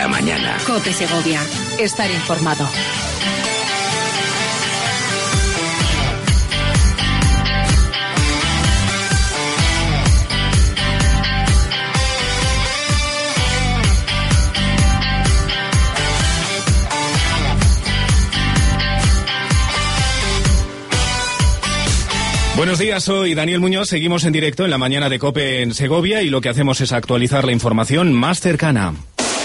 La mañana. COPE Segovia. Estar informado. Buenos días, soy Daniel Muñoz, seguimos en directo en la mañana de COPE en Segovia y lo que hacemos es actualizar la información más cercana.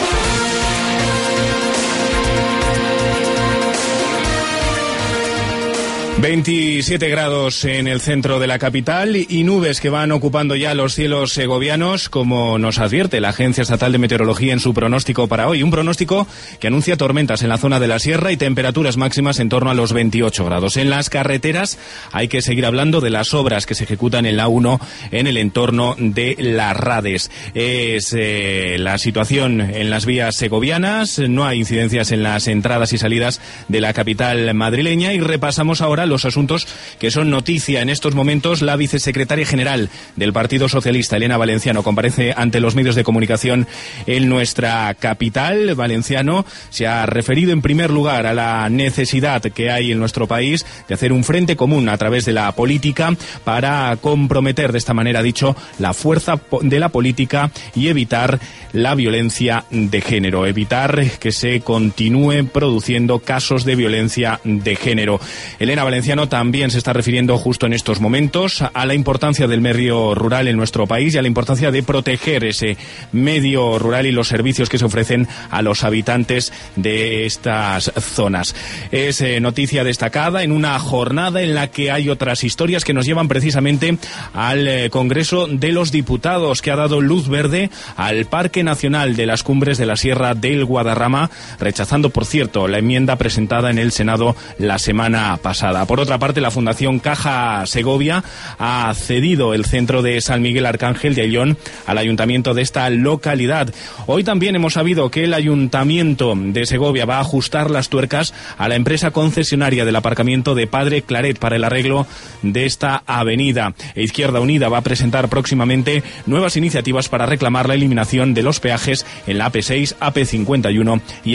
27 grados en el centro de la capital y nubes que van ocupando ya los cielos segovianos, como nos advierte la Agencia Estatal de Meteorología en su pronóstico para hoy. Un pronóstico que anuncia tormentas en la zona de la sierra y temperaturas máximas en torno a los 28 grados. En las carreteras hay que seguir hablando de las obras que se ejecutan en la 1 en el entorno de Las Rades. Es la situación en las vías segovianas, no hay incidencias en las entradas y salidas de la capital madrileña y repasamos ahora los asuntos que son noticia en estos momentos. La vicesecretaria general del Partido Socialista, Elena Valenciano, comparece ante los medios de comunicación en nuestra capital. Valenciano se ha referido en primer lugar a la necesidad que hay en nuestro país de hacer un frente común a través de la política para comprometer de esta manera, ha dicho, la fuerza de la política y evitar la violencia de género, evitar que se continúen produciendo casos de violencia de género. Elena Valenciano también se está refiriendo justo en estos momentos a la importancia del medio rural en nuestro país y a la importancia de proteger ese medio rural y los servicios que se ofrecen a los habitantes de estas zonas. Es noticia destacada en una jornada en la que hay otras historias que nos llevan precisamente al Congreso de los Diputados, que ha dado luz verde al Parque Nacional de las Cumbres de la Sierra del Guadarrama, rechazando, por cierto, la enmienda presentada en el Senado la semana pasada. Por otra parte, la Fundación Caja Segovia ha cedido el centro de San Miguel Arcángel de Ayllón al ayuntamiento de esta localidad. Hoy también hemos sabido que el ayuntamiento de Segovia va a ajustar las tuercas a la empresa concesionaria del aparcamiento de Padre Claret para el arreglo de esta avenida. Izquierda Unida va a presentar próximamente nuevas iniciativas para reclamar la eliminación de los peajes en la AP6, AP51 y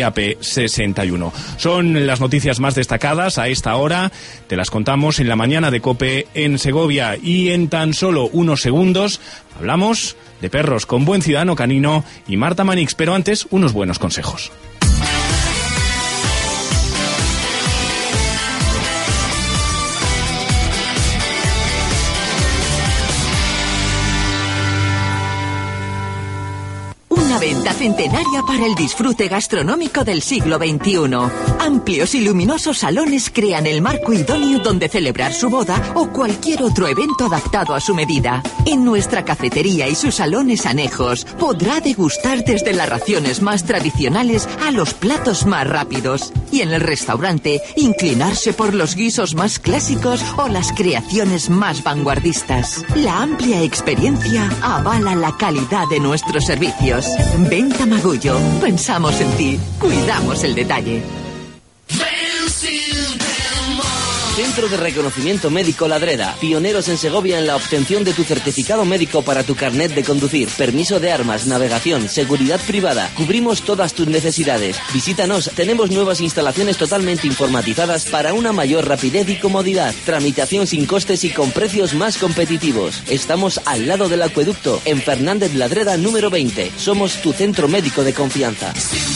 AP61. Son las noticias más destacadas a esta hora. Te las contamos en la mañana de COPE en Segovia y en tan solo unos segundos hablamos de perros con Buen Ciudadano Canino y Marta Manix, pero antes unos buenos consejos. Una venta centenaria para el disfrute gastronómico del siglo XXI. Amplios y luminosos salones crean el marco idóneo donde celebrar su boda o cualquier otro evento adaptado a su medida. En nuestra cafetería y sus salones anejos podrá degustar desde las raciones más tradicionales a los platos más rápidos. Y en el restaurante inclinarse por los guisos más clásicos o las creaciones más vanguardistas. La amplia experiencia avala la calidad de nuestros servicios. Ven Tamagullo, pensamos en ti, cuidamos el detalle. Centro de Reconocimiento Médico Ladreda, pioneros en Segovia en la obtención de tu certificado médico para tu carnet de conducir, permiso de armas, navegación, seguridad privada. Cubrimos todas tus necesidades. Visítanos, tenemos nuevas instalaciones totalmente informatizadas para una mayor rapidez y comodidad. Tramitación sin costes y con precios más competitivos. Estamos al lado del acueducto, en Fernández Ladreda número 20. Somos tu centro médico de confianza.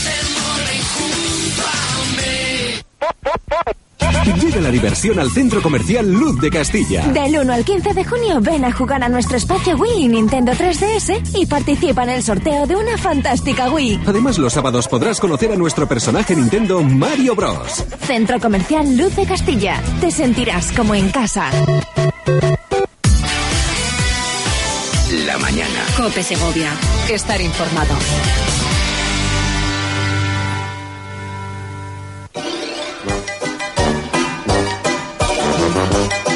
Llega la diversión al Centro Comercial Luz de Castilla. Del 1 al 15 de junio ven a jugar a nuestro espacio Wii y Nintendo 3DS y participa en el sorteo de una fantástica Wii. Además, los sábados podrás conocer a nuestro personaje Nintendo Mario Bros. Centro Comercial Luz de Castilla. Te sentirás como en casa. La mañana. COPE Segovia. Estar informado.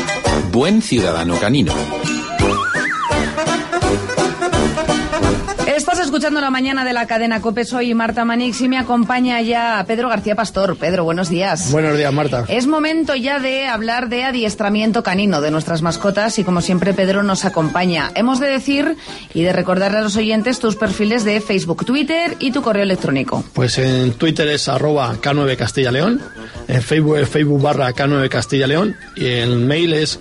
Buen Ciudadano Canino. Estás escuchando La Mañana de la cadena COPE. Soy Marta Manix y me acompaña ya Pedro García Pastor. Pedro, buenos días. Buenos días, Marta. Es momento ya de hablar de adiestramiento canino de nuestras mascotas y, como siempre, Pedro nos acompaña. Hemos de decir y de recordarle a los oyentes tus perfiles de Facebook, Twitter y tu correo electrónico. Pues en Twitter es @K9 Castilla León, en Facebook es Facebook/K9 Castilla León y el mail es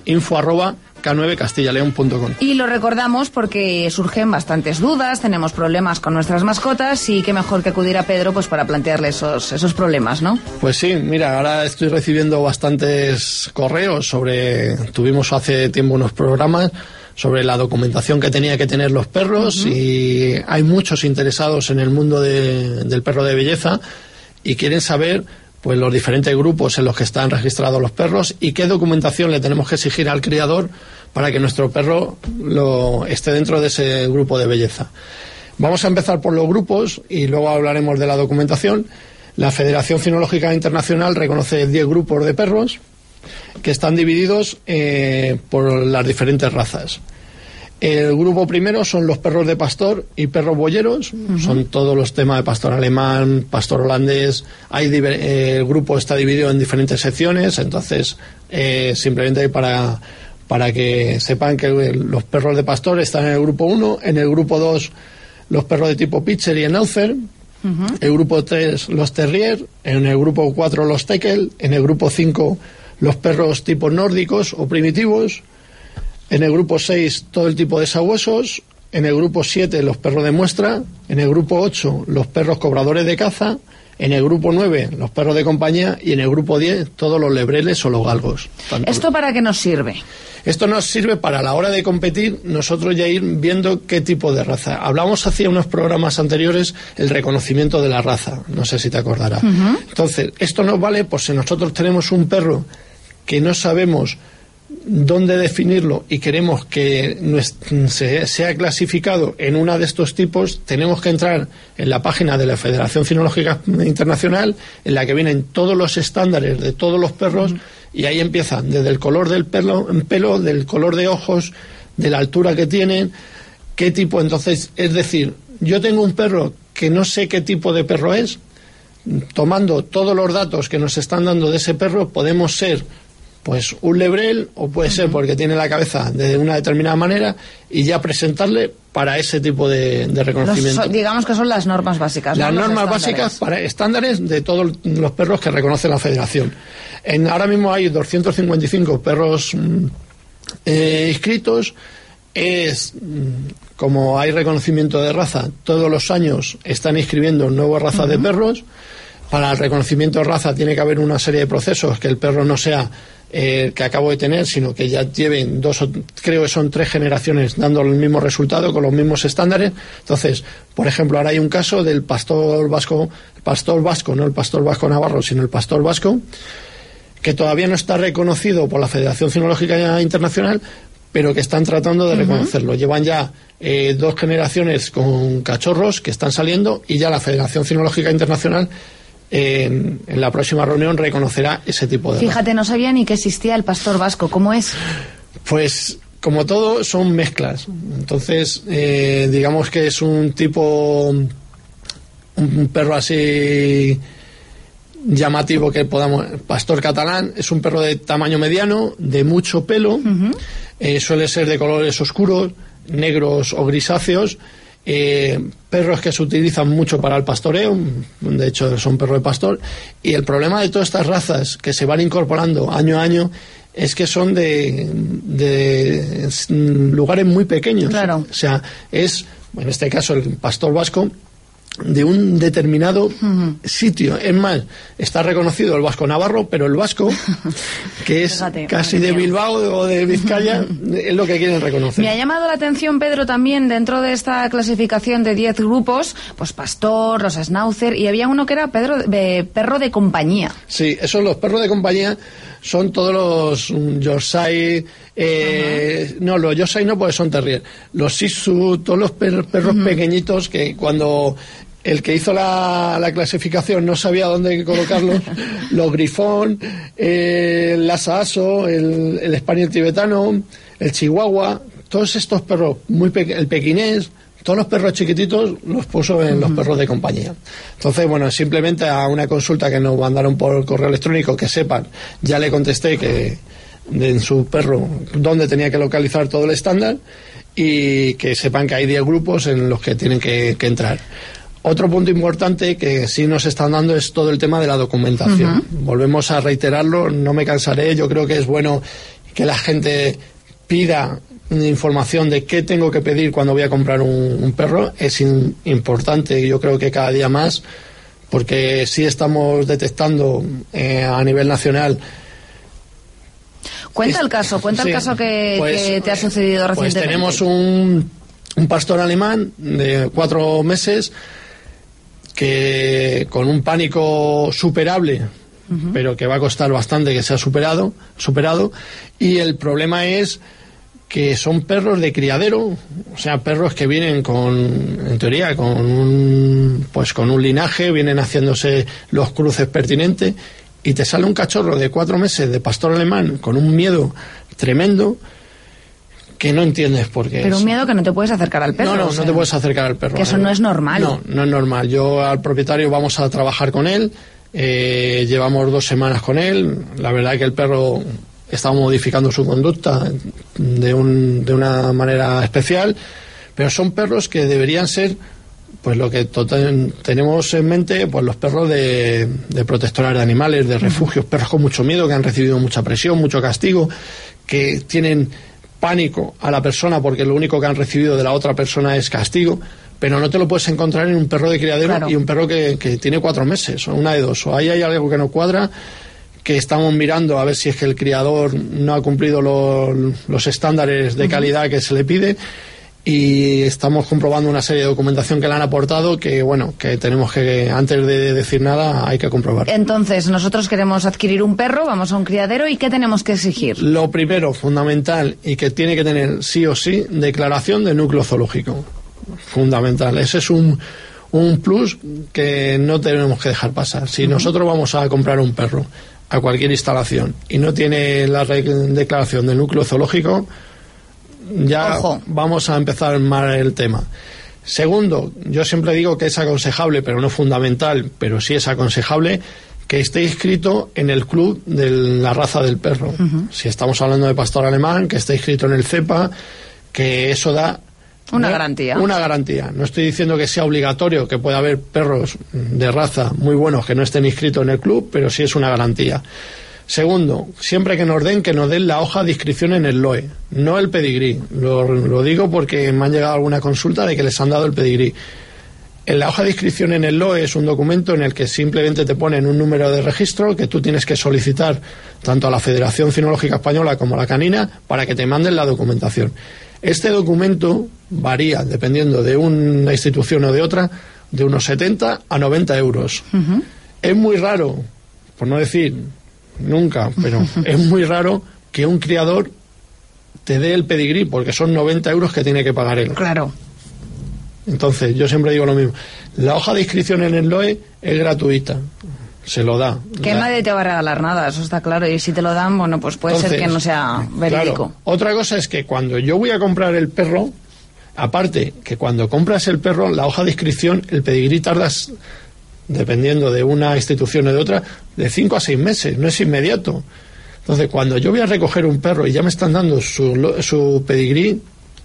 info@k9castillaleon.com. Y lo recordamos porque surgen bastantes dudas, tenemos problemas con nuestras mascotas y qué mejor que acudir a Pedro pues para plantearle esos problemas, ¿no? Pues sí, mira, ahora estoy recibiendo bastantes correos tuvimos hace tiempo unos programas sobre la documentación que tenía que tener los perros y hay muchos interesados en el mundo del perro de belleza y quieren saber pues los diferentes grupos en los que están registrados los perros y qué documentación le tenemos que exigir al criador para que nuestro perro esté dentro de ese grupo de belleza. Vamos a empezar por los grupos y luego hablaremos de la documentación. La Federación Cinológica Internacional reconoce 10 grupos de perros que están divididos por las diferentes razas. El grupo primero son los perros de pastor y perros boyeros, son todos los temas de pastor alemán, pastor holandés. El grupo está dividido en diferentes secciones, entonces simplemente para que sepan que los perros de pastor están en el grupo 1, en el grupo 2 los perros de tipo pitcher y schnauzer, el grupo 3 los terrier, en el grupo 4 los teckel, en el grupo 5 los perros tipo nórdicos o primitivos, en el grupo 6 todo el tipo de sabuesos, en el grupo 7 los perros de muestra, en el grupo 8 los perros cobradores de caza, en el grupo 9 los perros de compañía y en el grupo 10 todos los lebreles o los galgos. ¿Esto para qué nos sirve? Esto nos sirve para, a la hora de competir, nosotros ya ir viendo qué tipo de raza. Hablamos hace unos programas anteriores el reconocimiento de la raza, no sé si te acordarás. Entonces, esto nos vale por si nosotros tenemos un perro que no sabemos dónde definirlo y queremos que sea clasificado en una de estos tipos, tenemos que entrar en la página de la Federación Cinológica Internacional, en la que vienen todos los estándares de todos los perros, y ahí empiezan desde el color del pelo, del color de ojos, de la altura que tienen, qué tipo. Entonces, es decir, yo tengo un perro que no sé qué tipo de perro es, tomando todos los datos que nos están dando de ese perro, podemos ser pues un lebrel, o puede ser porque tiene la cabeza de una determinada manera, y ya presentarle para ese tipo de reconocimiento. Digamos que son las normas básicas, ¿no? Las normas básicas para estándares de todos los perros que reconoce la Federación. Ahora mismo hay 255 perros inscritos. Como hay reconocimiento de raza, todos los años están inscribiendo nuevas razas de perros. Para el reconocimiento de raza tiene que haber una serie de procesos, que el perro no sea que acabo de tener, sino que ya lleven creo que son 3 generaciones dando el mismo resultado con los mismos estándares. Entonces, por ejemplo, ahora hay un caso del pastor vasco, no el pastor vasco navarro, sino el pastor vasco, que todavía no está reconocido por la Federación Cinológica Internacional, pero que están tratando de reconocerlo. Llevan ya 2 generaciones con cachorros que están saliendo, y ya la Federación Cinológica Internacional en la próxima reunión reconocerá ese tipo de Fíjate, no sabía ni que existía el pastor vasco. ¿Cómo es? Pues, como todo, son mezclas. Entonces, digamos que es un tipo, un perro así llamativo que podamos. Pastor catalán es un perro de tamaño mediano, de mucho pelo, suele ser de colores oscuros, negros o grisáceos. Perros que se utilizan mucho para el pastoreo, de hecho son perros de pastor, y el problema de todas estas razas que se van incorporando año a año es que son de lugares muy pequeños. Claro. O sea, en este caso el pastor vasco, de un determinado sitio. Es más, está reconocido el vasco navarro, pero el vasco, que es casi de Bilbao o de Vizcaya, es lo que quieren reconocer. Me ha llamado la atención, Pedro, también dentro de esta clasificación de 10 grupos, pues pastor, los schnauzer, y había uno que era perro de compañía. Sí, esos, los perros de compañía, son todos los Yorkshire, no, los Yorkshire no, porque son terrier, los Shih Tzu, todos los perros pequeñitos que cuando el que hizo la clasificación no sabía dónde colocarlos, los grifón, el Lhasa Apso, el Spaniel tibetano, el Chihuahua, todos estos perros, el pequinés, todos los perros chiquititos los puso en los perros de compañía. Entonces, bueno, simplemente a una consulta que nos mandaron por correo electrónico, que sepan, ya le contesté que en su perro dónde tenía que localizar todo el estándar, y que sepan que hay 10 grupos en los que tienen que entrar. Otro punto importante que sí nos están dando es todo el tema de la documentación. Volvemos a reiterarlo, no me cansaré. Yo creo que es bueno que la gente pida información de qué tengo que pedir cuando voy a comprar un perro. Es importante, yo creo que cada día más, porque sí estamos detectando a nivel nacional. Cuenta el caso que te ha sucedido recientemente. Pues tenemos un pastor alemán de 4 meses que con un pánico superable, pero que va a costar bastante que sea superado, y el problema es que son perros de criadero, o sea, perros que vienen en teoría con un linaje, vienen haciéndose los cruces pertinentes, y te sale un cachorro de 4 meses de pastor alemán con un miedo tremendo que no entiendes por qué. Pero un miedo que no te puedes acercar al perro. No te puedes acercar al perro. Que eso no es normal. No es normal. Yo al propietario vamos a trabajar con él, llevamos 2 semanas con él. La verdad que el perro está modificando su conducta de una manera especial, pero son perros que deberían ser, pues lo que tenemos en mente, pues los perros de protectoras de animales, de refugios, perros con mucho miedo, que han recibido mucha presión, mucho castigo, que tienen pánico a la persona porque lo único que han recibido de la otra persona es castigo, pero no te lo puedes encontrar en un perro de criadero. Claro. Y un perro que tiene 4 meses, o una de dos, o ahí hay algo que no cuadra, que estamos mirando a ver si es que el criador no ha cumplido los estándares de calidad que se le pide, y estamos comprobando una serie de documentación que le han aportado que, bueno, que tenemos que, antes de decir nada, hay que comprobar. Entonces, nosotros queremos adquirir un perro, vamos a un criadero, ¿y qué tenemos que exigir? Lo primero, fundamental, y que tiene que tener sí o sí, declaración de núcleo zoológico. Fundamental. Ese es un plus que no tenemos que dejar pasar. Si nosotros vamos a comprar un perro a cualquier instalación y no tiene la declaración de núcleo zoológico, ya Ojo. Vamos a empezar mal el tema. Segundo, yo siempre digo que es aconsejable, pero no fundamental, pero sí es aconsejable que esté inscrito en el club de la raza del perro. Si estamos hablando de pastor alemán, que esté inscrito en el CEPA, que eso da una garantía. Una garantía. No estoy diciendo que sea obligatorio, que pueda haber perros de raza muy buenos que no estén inscritos en el club, pero sí es una garantía. Segundo, siempre que nos den la hoja de inscripción en el LOE, no el pedigrí. Lo digo porque me han llegado alguna consulta de que les han dado el pedigrí. En la hoja de inscripción en el LOE es un documento en el que simplemente te ponen un número de registro que tú tienes que solicitar tanto a la Federación Cinológica Española como a la Canina para que te manden la documentación. Este documento varía, dependiendo de una institución o de otra, de unos 70 a 90 euros. Es muy raro, por no decir nunca, pero es muy raro que un criador te dé el pedigrí, porque son 90 euros que tiene que pagar él. Claro. Entonces, yo siempre digo lo mismo. La hoja de inscripción en el LOE es gratuita. Se lo da. Que nadie te va a regalar nada, eso está claro. Y si te lo dan, bueno, pues puede ser que no sea verídico. Claro. Otra cosa es que cuando yo voy a comprar el perro, aparte que cuando compras el perro, la hoja de inscripción, el pedigrí tardas, dependiendo de una institución o de otra, de 5 a 6 meses, no es inmediato. Entonces, cuando yo voy a recoger un perro y ya me están dando su pedigrí,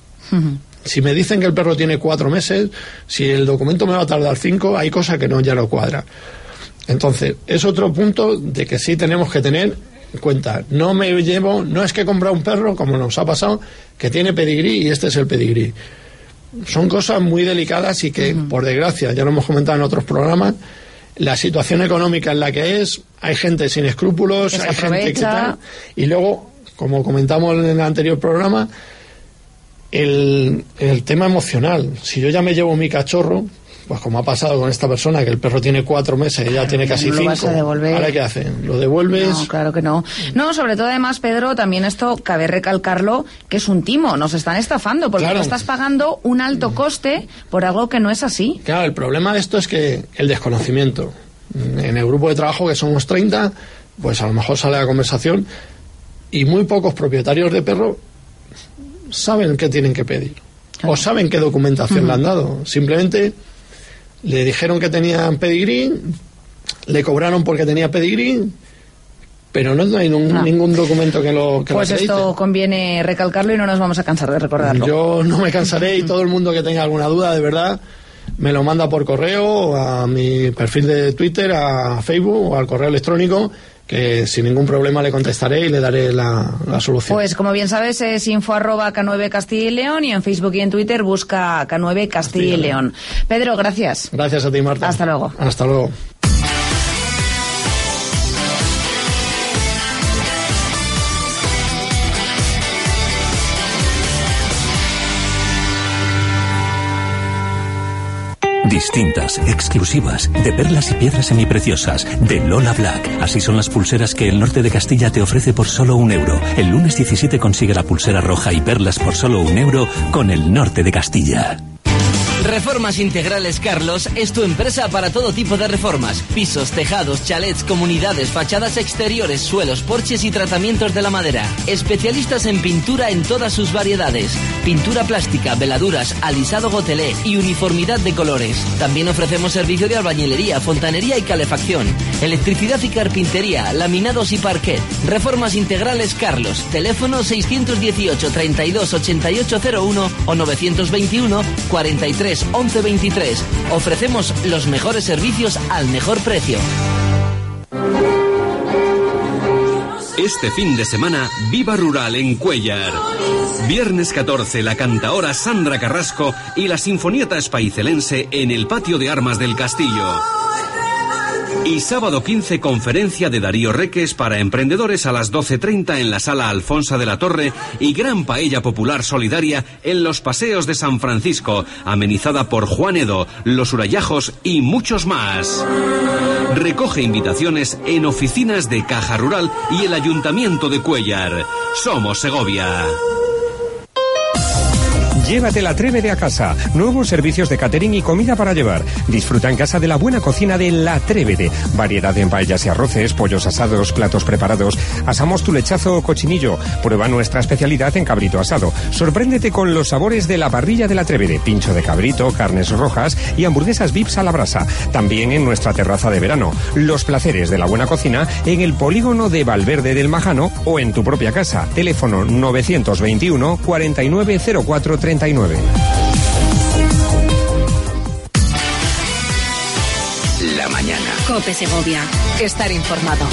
si me dicen que el perro tiene 4 meses, si el documento me va a tardar 5, hay cosas que ya no cuadra. Entonces, es otro punto de que sí tenemos que tener en cuenta. No es que he comprado un perro, como nos ha pasado, que tiene pedigrí y este es el pedigrí. Son cosas muy delicadas y que, por desgracia, ya lo hemos comentado en otros programas, la situación económica en la que hay gente sin escrúpulos, hay gente que tal, y luego, como comentamos en el anterior programa, el tema emocional. Si yo ya me llevo mi cachorro, pues como ha pasado con esta persona, que el perro tiene 4 meses y ya tiene casi 5, ¿ahora qué hacen? ¿Lo devuelves? No, claro que no. No, sobre todo además, Pedro, también esto cabe recalcarlo, que es un timo, nos están estafando, porque no estás pagando un alto coste por algo que no es así. Claro, el problema de esto es que el desconocimiento. En el grupo de trabajo, que somos 30, pues a lo mejor sale la conversación y muy pocos propietarios de perro saben qué tienen que pedir. o saben qué documentación le han dado. Simplemente le dijeron que tenían pedigrí, le cobraron porque tenía pedigrí, pero no hay ningún documento que lo pues acredite. Esto conviene recalcarlo y no nos vamos a cansar de recordarlo. Yo no me cansaré, y todo el mundo que tenga alguna duda, de verdad, me lo manda por correo, a mi perfil de Twitter, a Facebook o al correo electrónico, que sin ningún problema le contestaré y le daré la solución. Pues como bien sabes, es info@K9 Castilla y León, y en Facebook y en Twitter busca K9 Castilla y León. Pedro, gracias. Gracias a ti, Marta. Hasta luego. Hasta luego. Distintas, exclusivas, de perlas y piedras semipreciosas, de Lola Black. Así son las pulseras que el Norte de Castilla te ofrece por solo €1. El lunes 17 consigue la pulsera roja y perlas por solo €1 con el Norte de Castilla. Reformas Integrales Carlos es tu empresa para todo tipo de reformas. Pisos, tejados, chalets, comunidades, fachadas exteriores, suelos, porches y tratamientos de la madera. Especialistas en pintura en todas sus variedades. Pintura plástica, veladuras, alisado gotelé y uniformidad de colores. También ofrecemos servicio de albañilería, fontanería y calefacción. Electricidad y carpintería, laminados y parquet. Reformas Integrales Carlos. Teléfono 618 32 8801 o 921 43 11 23. Ofrecemos los mejores servicios al mejor precio. Este fin de semana, Viva Rural en Cuéllar. Viernes 14, la cantaora Sandra Carrasco y la Sinfonieta Espaicelense en el Patio de Armas del Castillo. Y sábado 15, conferencia de Darío Reques para emprendedores a las 12:30 en la Sala Alfonsa de la Torre y gran paella popular solidaria en los Paseos de San Francisco, amenizada por Juan Edo, Los Urayajos y muchos más. Recoge invitaciones en oficinas de Caja Rural y el Ayuntamiento de Cuéllar. Somos Segovia. Llévate la Trébede a casa. Nuevos servicios de catering y comida para llevar. Disfruta en casa de la buena cocina de La Trébede. Variedad en paellas y arroces, pollos asados, platos preparados. Asamos tu lechazo o cochinillo. Prueba nuestra especialidad en cabrito asado. Sorpréndete con los sabores de la parrilla de La Trébede. Pincho de cabrito, carnes rojas y hamburguesas Vips a la brasa. También en nuestra terraza de verano. Los placeres de la buena cocina en el polígono de Valverde del Majano o en tu propia casa. Teléfono 921 4904 39. La mañana. COPE Segovia. Estar informado.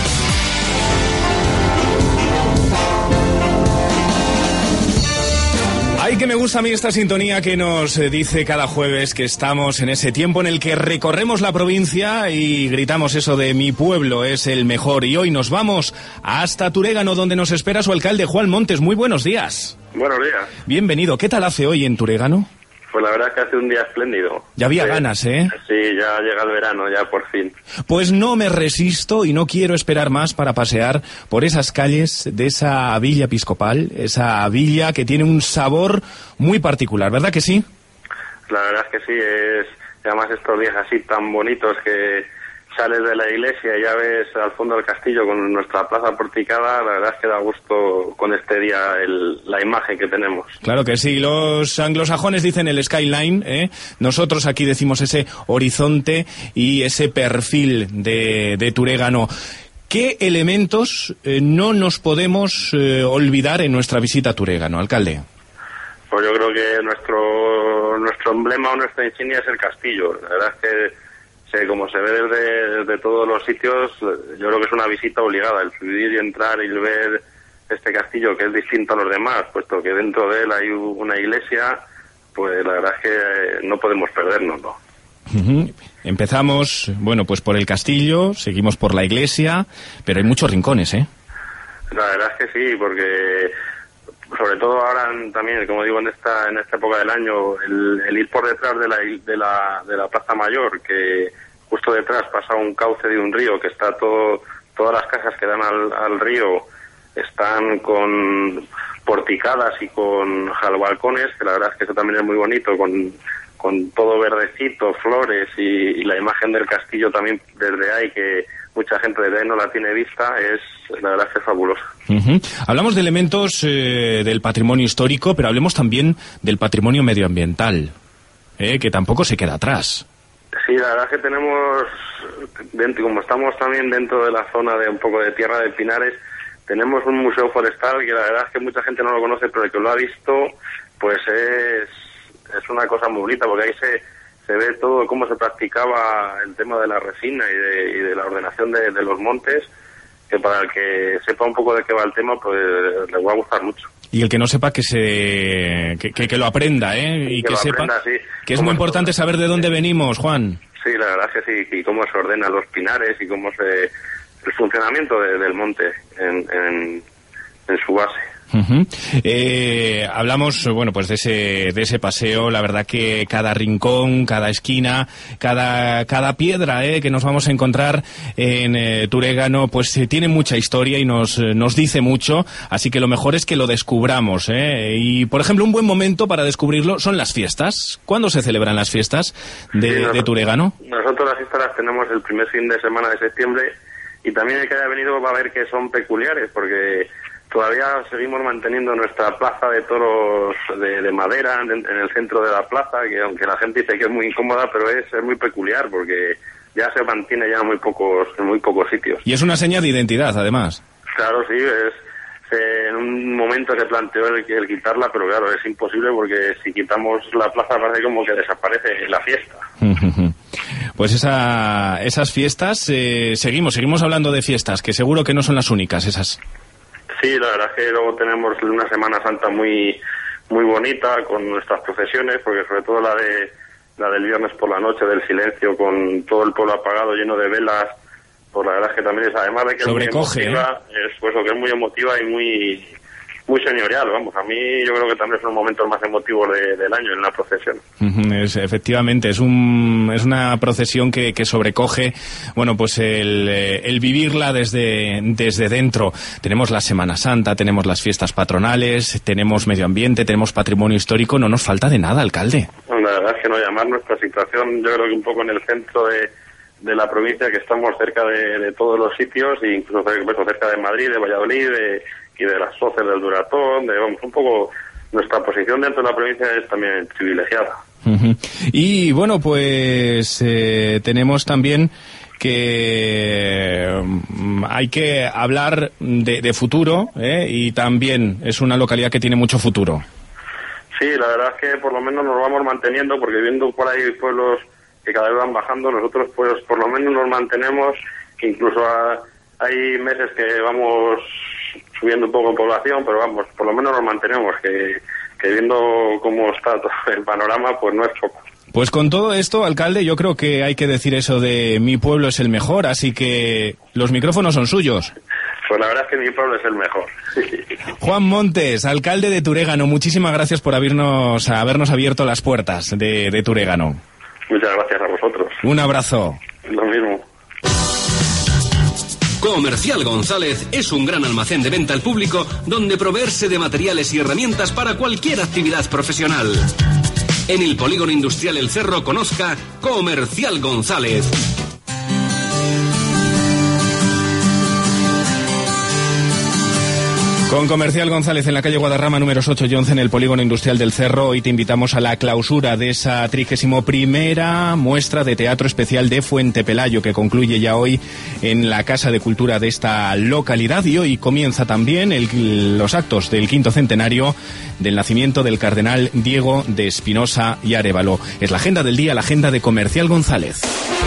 Ay, que me gusta a mí esta sintonía que nos dice cada jueves que estamos en ese tiempo en el que recorremos la provincia y gritamos eso de mi pueblo es el mejor. Y hoy nos vamos hasta Turégano, donde nos espera su alcalde Juan Montes. Muy buenos días. Buenos días. Bienvenido. ¿Qué tal hace hoy en Turégano? Pues la verdad es que hace un día espléndido. Ya había ganas, ¿eh? Sí, ya llega el verano, ya por fin. Pues no me resisto y no quiero esperar más para pasear por esas calles de esa villa episcopal, esa villa que tiene un sabor muy particular, ¿verdad que sí? La verdad es que sí, además estos días así tan bonitos que sales de la iglesia y ya ves al fondo del castillo con nuestra plaza porticada, la verdad es que da gusto con este día la imagen que tenemos. Claro que sí, los anglosajones dicen el skyline, ¿eh? Nosotros aquí decimos ese horizonte y ese perfil de Turégano. ¿Qué elementos no nos podemos olvidar en nuestra visita a Turégano, alcalde? Pues yo creo que nuestro emblema o nuestra insignia es el castillo. La verdad es que como se ve desde todos los sitios, yo creo que es una visita obligada, el subir y entrar y ver este castillo que es distinto a los demás, puesto que dentro de él hay una iglesia, pues la verdad es que no podemos perdernos, ¿no? Empezamos, bueno, pues por el castillo, seguimos por la iglesia, pero hay muchos rincones, ¿eh? La verdad es que sí, porque sobre todo ahora también, como digo, en esta época del año, el ir por detrás de la Plaza Mayor, que justo detrás pasa un cauce de un río, que está todas las casas que dan al río están con porticadas y con balcones, que la verdad es que eso también es muy bonito, con todo verdecito, flores y la imagen del castillo también desde ahí, que mucha gente de ahí no la tiene vista, la verdad es que es fabulosa. Hablamos de elementos del patrimonio histórico, pero hablemos también del patrimonio medioambiental, que tampoco se queda atrás. Sí, la verdad es que tenemos, como estamos también dentro de la zona de un poco de Tierra de Pinares, tenemos un museo forestal que la verdad es que mucha gente no lo conoce, pero el que lo ha visto, pues es una cosa muy bonita, porque ahí se ve todo cómo se practicaba el tema de la resina y de la ordenación de los montes, que para el que sepa un poco de qué va el tema, pues le va a gustar mucho. Y el que no sepa, que lo aprenda, y que sepa, sí, que es muy importante saber de dónde venimos, Juan. Sí, la verdad es que sí, y cómo se ordenan los pinares y cómo el funcionamiento del monte en su base. Hablamos, bueno, pues de ese paseo. La verdad que cada rincón, cada esquina, cada piedra que nos vamos a encontrar en Turégano, pues tiene mucha historia y nos dice mucho, así que lo mejor es que lo descubramos, y por ejemplo un buen momento para descubrirlo son las fiestas. ¿Cuándo se celebran las fiestas de Turégano? Nosotros las fiestas las tenemos el primer fin de semana de septiembre, y también el que haya venido va a ver que son peculiares, porque todavía seguimos manteniendo nuestra plaza de toros de madera en el centro de la plaza, que aunque la gente dice que es muy incómoda, pero es muy peculiar, porque ya se mantiene ya en muy pocos sitios. Y es una seña de identidad, además. Claro, sí, en un momento se planteó el quitarla, pero claro, es imposible, porque si quitamos la plaza parece como que desaparece la fiesta. Pues esas fiestas, seguimos hablando de fiestas, que seguro que no son las únicas esas. Sí, la verdad es que luego tenemos una Semana Santa muy muy bonita con nuestras procesiones, porque sobre todo la del viernes por la noche del silencio, con todo el pueblo apagado, lleno de velas, pues la verdad es que también es, además de que sobrecoge, es muy emotiva, que es muy emotiva y muy señorial, vamos. A mí yo creo que también es uno de los momentos más emotivos del año en la procesión. Efectivamente, es una procesión que sobrecoge, bueno, pues el vivirla desde dentro. Tenemos la Semana Santa, tenemos las fiestas patronales, tenemos medio ambiente, tenemos patrimonio histórico, no nos falta de nada, alcalde. Bueno, la verdad es que no, llamar nuestra situación, yo creo que un poco en el centro de la provincia, que estamos cerca de todos los sitios, e incluso cerca de Madrid, de Valladolid, y de las Soces del Duratón, un poco nuestra posición dentro de la provincia es también privilegiada. Y bueno, pues tenemos también que hay que hablar de futuro, y también es una localidad que tiene mucho futuro. Sí, la verdad es que por lo menos nos vamos manteniendo, porque viendo por ahí pueblos que cada vez van bajando, nosotros pues por lo menos nos mantenemos, que incluso hay meses que vamos subiendo un poco en población, pero vamos, por lo menos nos mantenemos, que viendo cómo está todo el panorama, pues no es poco. Pues con todo esto, alcalde, yo creo que hay que decir eso de mi pueblo es el mejor, así que los micrófonos son suyos. Pues la verdad es que mi pueblo es el mejor. Juan Montes, alcalde de Turégano, muchísimas gracias por habernos abierto las puertas de Turégano. Muchas gracias a vosotros. Un abrazo. Lo mismo. Comercial González es un gran almacén de venta al público donde proveerse de materiales y herramientas para cualquier actividad profesional. En el Polígono Industrial El Cerro conozca Comercial González. Con Comercial González en la calle Guadarrama números 8 y 11 en el Polígono Industrial del Cerro. Hoy te invitamos a la clausura de esa 31ª muestra de teatro especial de Fuente Pelayo, que concluye ya hoy en la Casa de Cultura de esta localidad, y hoy comienza también los actos del 5º centenario del nacimiento del cardenal Diego de Espinosa y Arévalo. Es la agenda del día, la agenda de Comercial González.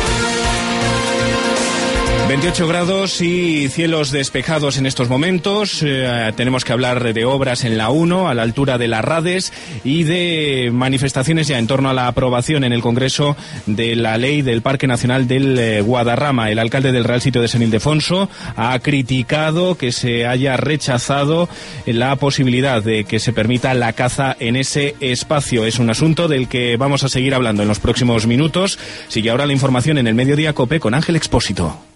28 grados y cielos despejados en estos momentos. Tenemos que hablar de obras en la 1, a la altura de las Rades, y de manifestaciones ya en torno a la aprobación en el Congreso de la ley del Parque Nacional del Guadarrama. El alcalde del Real Sitio de San Ildefonso ha criticado que se haya rechazado la posibilidad de que se permita la caza en ese espacio. Es un asunto del que vamos a seguir hablando en los próximos minutos. Sigue ahora la información en el Mediodía COPE con Ángel Expósito.